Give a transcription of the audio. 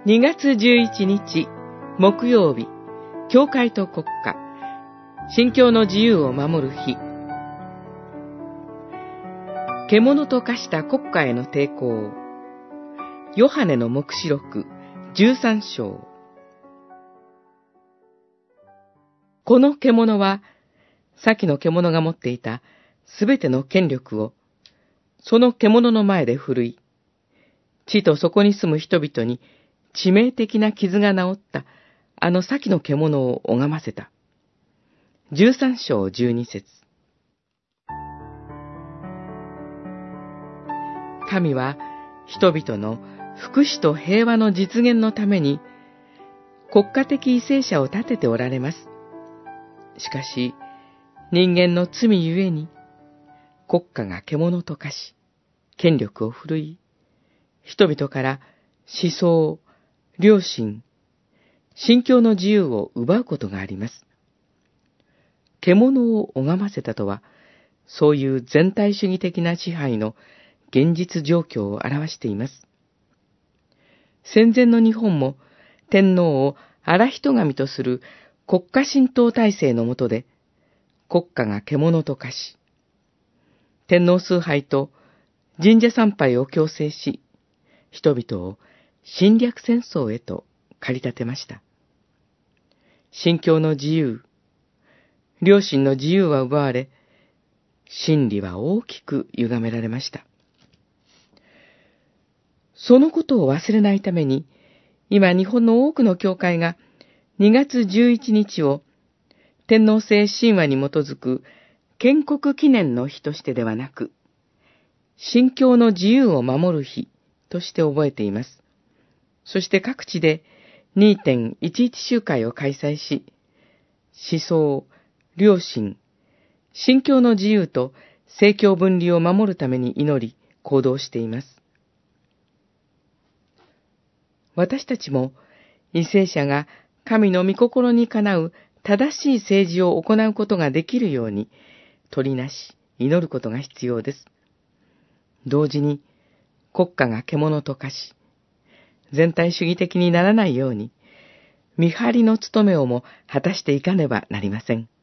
2月11日木曜日、教会と国家、信教の自由を守る日。獣と化した国家への抵抗。ヨハネの黙示録13章。この獣は、先の獣が持っていたすべての権力を、その獣の前で振るい、地とそこに住む人々に致命的な傷が治ったあの先の獣を拝ませた。13章12節。神は人々の福祉と平和の実現のために国家的為政者を立てておられます。しかし、人間の罪ゆえに国家が獣と化し、権力を振るい、人々から思想、良心、信教の自由を奪うことがあります。獣を拝ませたとは、そういう全体主義的な支配の現実状況を表しています。戦前の日本も天皇を荒人神とする国家神道体制の下で、国家が獣と化し、天皇崇拝と神社参拝を強制し、人々を侵略戦争へと駆り立てました。信教の自由、良心の自由は奪われ、真理は大きく歪められました。そのことを忘れないために、今日本の多くの教会が2月11日を天皇制神話に基づく建国記念の日としてではなく、信教の自由を守る日として覚えています。そして各地で 2.11 集会を開催し、思想、良心、信教の自由と政教分離を守るために祈り、行動しています。私たちも、為政者が神の御心にかなう正しい政治を行うことができるように、取りなし、祈ることが必要です。同時に、国家が獣と化し、全体主義的にならないように、見張りの務めをも果たしていかねばなりません。